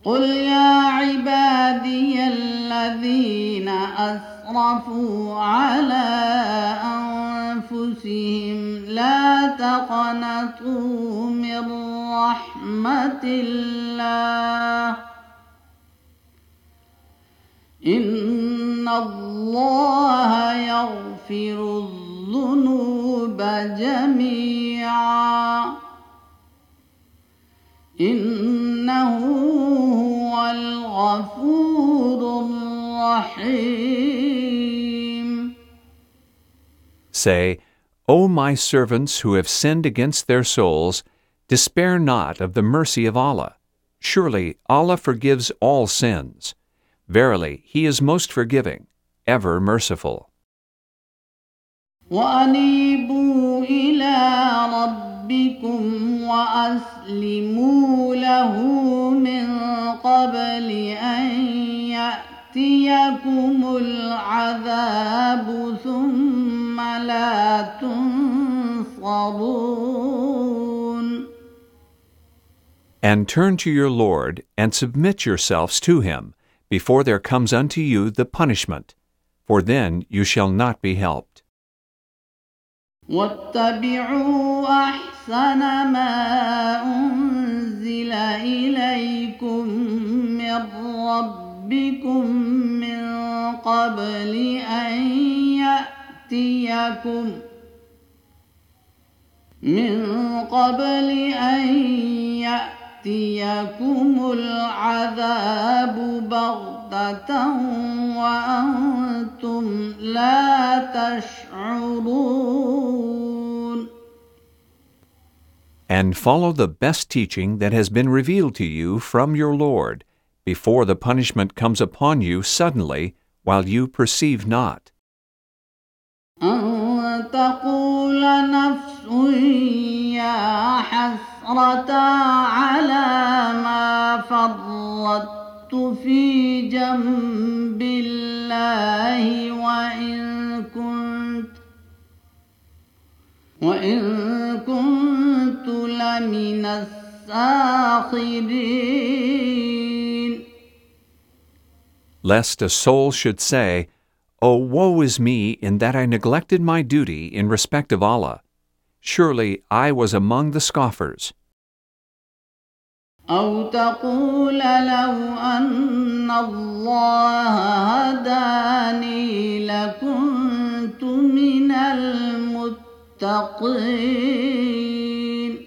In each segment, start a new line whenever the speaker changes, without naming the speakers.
قل يا عبادي الذين أسرفوا على أنفسهم لا تقنطوا من رحمة الله إن الله يغفر الذنوب جميعا إنه هو الغفور الرحيم.
Say, O my servants who have sinned against their souls, despair not of the mercy of Allah. Surely Allah forgives all sins. Verily, He is most forgiving, ever merciful.
وَأَنِيبُوا إِلَى رَبِّكُمْ وَأَسْلِمُوا لَهُ مِنْ قَبْلِ أَنْ يَأْتِيَكُمُ الْعَذَابُ ثُمَّ لَا تُنصَرُونَ.
And turn to your Lord, and submit yourselves to Him, before there comes unto you the punishment, for then you shall not be helped.
واتبعوا أحسن ما أنزل إليكم من ربكم من قبل أن يأتيكم العذاب بغتة وأنتم لا تشعرون.
And follow the best teaching that has been revealed to you from your Lord, before the punishment comes upon you suddenly, while you perceive not.
أن تقول نفس يا حسرة على ما فرطت في جنب الله وإن كنت لمن الساخرين.
Lest a soul should say, Oh, woe is me in that I neglected my duty in respect of Allah. Surely I was among the scoffers.
أو تقول لو أن الله هداني لكنت من المتقين.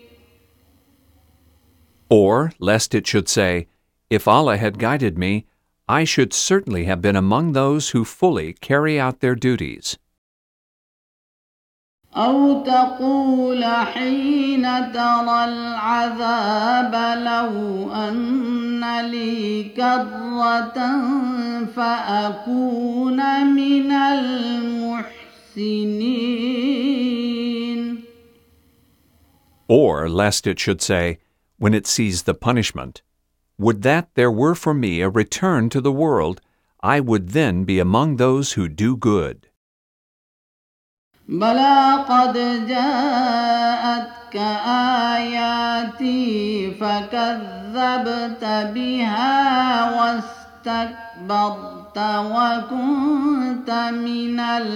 Or, lest it should say, If Allah had guided me, I should certainly have been among those who fully carry out their duties.
أو تقول حين ترى العذاب لو أن لي كرة فأكون من المحسنين.
Or, lest it should say, when it sees the punishment, Would that there were for me a return to the world, I would then be among those who do good.
بلى قد جاءتك آياتي فكذبت بها واستكبرت وكنت من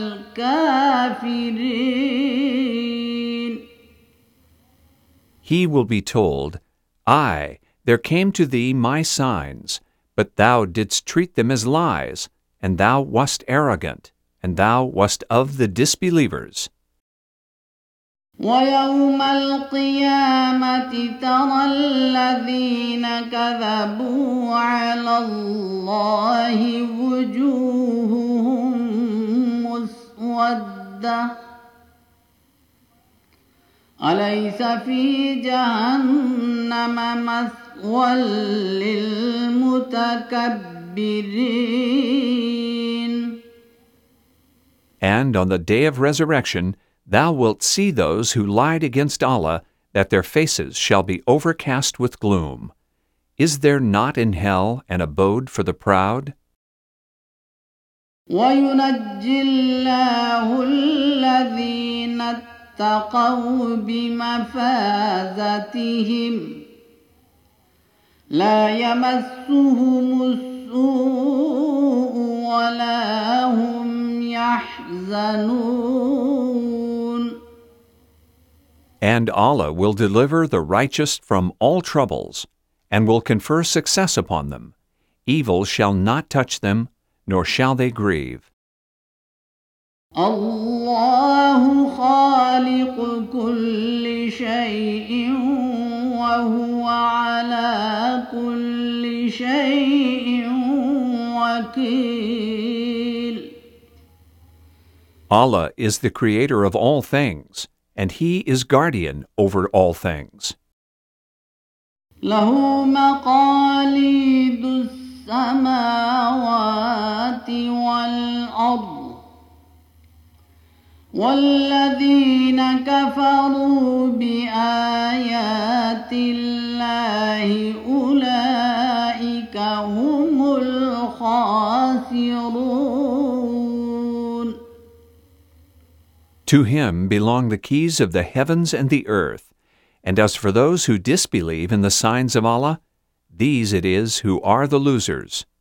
الكافرين.
He will be told, Aye, there came to thee my signs, but thou didst treat them as lies, and thou wast arrogant, and thou wast of the disbelievers.
ويوم القيامة ترى الذين كذبوا على الله وجوههم مسودة أليس في جهنم مثوى للمتكبرين.
And on the day of resurrection, thou wilt see those who lied against Allah, that their faces shall be overcast with gloom. Is there not in hell an abode for the proud?
وينجي الله الذين اتقوا بمفازتهم لا يمسهم السوء ولا هم يحزنون.
And Allah will deliver the righteous from all troubles, and will confer success upon them. Evil shall not touch them, nor shall they grieve.
الله خالق كل شيء وهو على كل شيء وكيل.
Allah is the creator of all things, and He is guardian over all things.
له مقاليد السماوات والأرض والذين كفروا بآيات الله أولئك هم الخاسرون.
To Him belong the keys of the heavens and the earth, and as for those who disbelieve in the signs of Allah, these it is who are the losers.